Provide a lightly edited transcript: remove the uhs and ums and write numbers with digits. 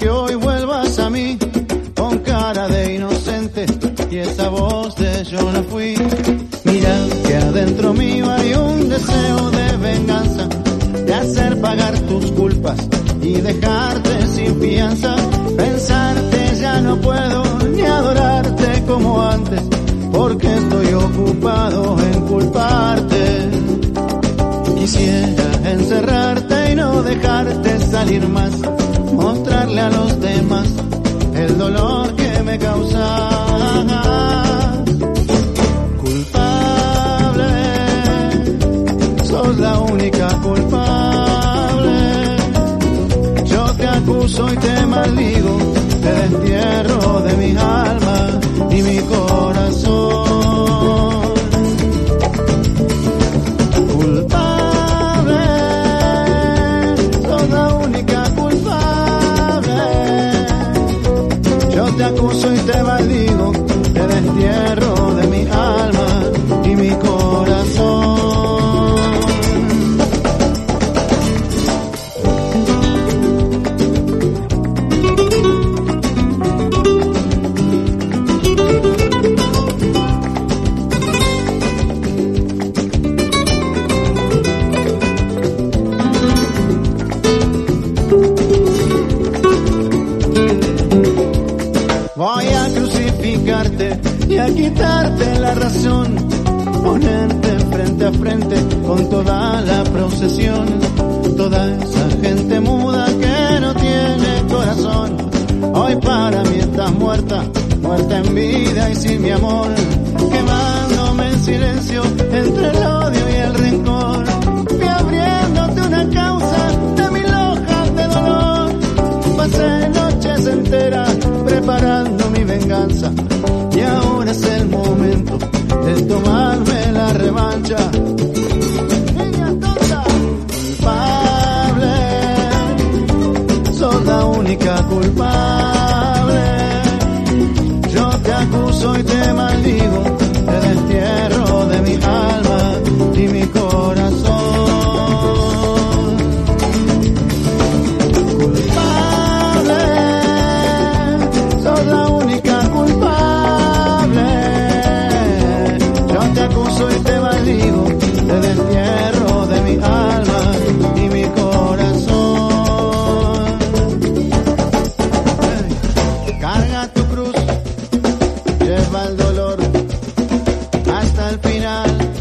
que hoy vuelvas a mí con cara de inocente y esa voz de yo no fui. Mira que adentro mío hay un deseo de venganza, de hacer pagar tus culpas y dejarte sin fianza. Pensarte ya no puedo ni adorarte como antes, porque estoy ocupado en culparte. Quisiera encerrarte y no dejarte salir más, mostrarle a los demás el dolor que me causa. Culpable, sos la única culpable. Yo te acuso y te maldigo, te destierro de mi alma y mi corazón. Culpable, sos la única culpable. Yo te acuso y te maldigo, te destierro de mi alma y mi corazón. Voy a crucificarte y a quitarte la razón, ponerte frente a frente con toda la procesión, toda esa gente muda que no tiene corazón. Hoy para mí estás muerta, muerta en vida y sin mi amor, quemándome en silencio entre el odio y el rencor. Fui abriéndote una causa de 1000 hojas de dolor, pasé noches enteras preparando mi venganza y ahora es el momento de tomarme la revancha. Niña tonta, culpable, sos la única culpable. Yo te acuso y te maldigo, te destierro de mi alma y mi corazón. Soy te maldigo, te destierro de mi alma y mi corazón. Carga tu cruz, lleva el dolor hasta el final.